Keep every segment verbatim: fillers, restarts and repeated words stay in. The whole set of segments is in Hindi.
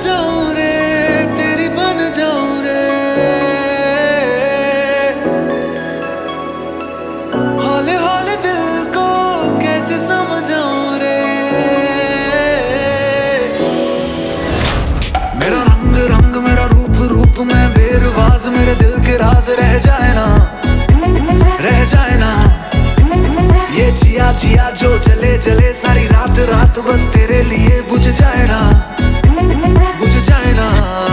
जाऊं रे, तेरी बन जाऊं रे, हौले हौले दिल को कैसे समझाऊं रे। मेरा रंग रंग मेरा रूप रूप में बेरवाज, मेरे दिल के राज रह जाए ना, रह जाए ना। ये जिया जिया जो जले जले सारी रात रात बस तेरे लिए बुझ जाए ना, बुझ जाए ना।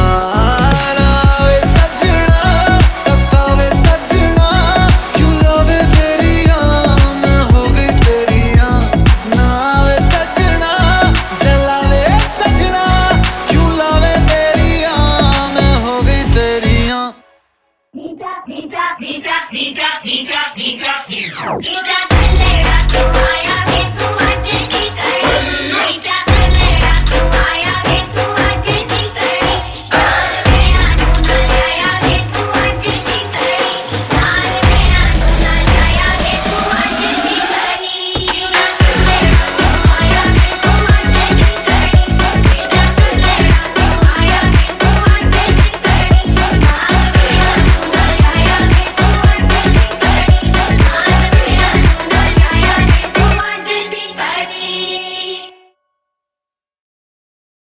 नावे सजना सतावे सजना, क्यों लावे तेरिया मैं हो गई तेरिया। नावे सजना जलावे सजना, क्यों लावे तेरिया मैं हो गई तेरिया। Nita, Nita, Nita, Nita, Nita, Nita, Nita, Nita, Nita,